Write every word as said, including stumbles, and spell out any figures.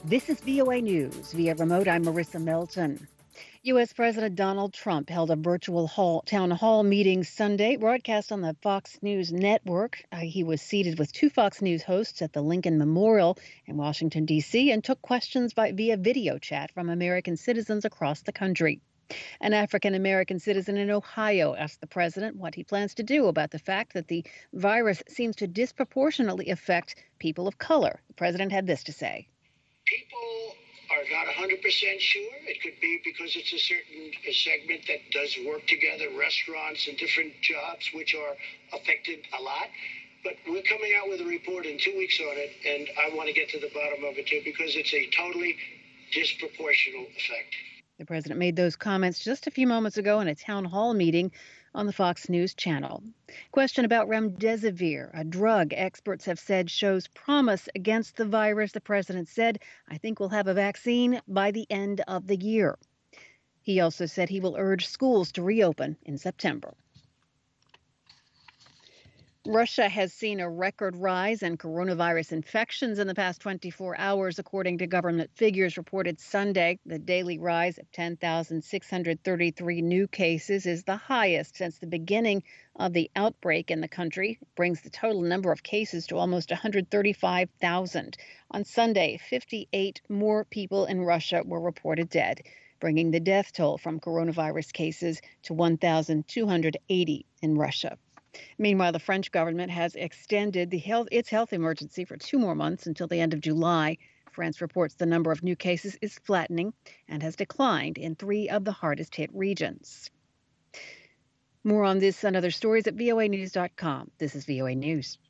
This is V O A News. Via remote, I'm Marissa Melton. U S. President Donald Trump held a virtual hall, town hall meeting Sunday, broadcast on the Fox News network. Uh, he was seated with two Fox News hosts at the Lincoln Memorial in Washington, D C, and took questions by, via video chat from American citizens across the country. An African-American citizen in Ohio asked the president what he plans to do about the fact that the virus seems to disproportionately affect people of color. The president had this to say. People are not one hundred percent sure. It could be because it's a certain a segment that does work together, restaurants and different jobs, which are affected a lot. But we're coming out with a report in two weeks on it, and I want to get to the bottom of it, too, because it's a totally disproportional effect. The president made those comments just a few moments ago in a town hall meeting on the Fox News channel. Question about remdesivir, a drug experts have said shows promise against the virus. The president said, I think we'll have a vaccine by the end of the year. He also said he will urge schools to reopen in September. Russia has seen a record rise in coronavirus infections in the past twenty-four hours, according to government figures reported Sunday. The daily rise of ten thousand six hundred thirty-three new cases is the highest since the beginning of the outbreak in the country. It brings the total number of cases to almost one hundred thirty-five thousand. On Sunday, fifty-eight more people in Russia were reported dead, bringing the death toll from coronavirus cases to one thousand two hundred eighty in Russia. Meanwhile, the French government has extended the health, its health emergency for two more months until the end of July. France reports the number of new cases is flattening and has declined in three of the hardest hit regions. More on this and other stories at V O A news dot com. This is V O A News.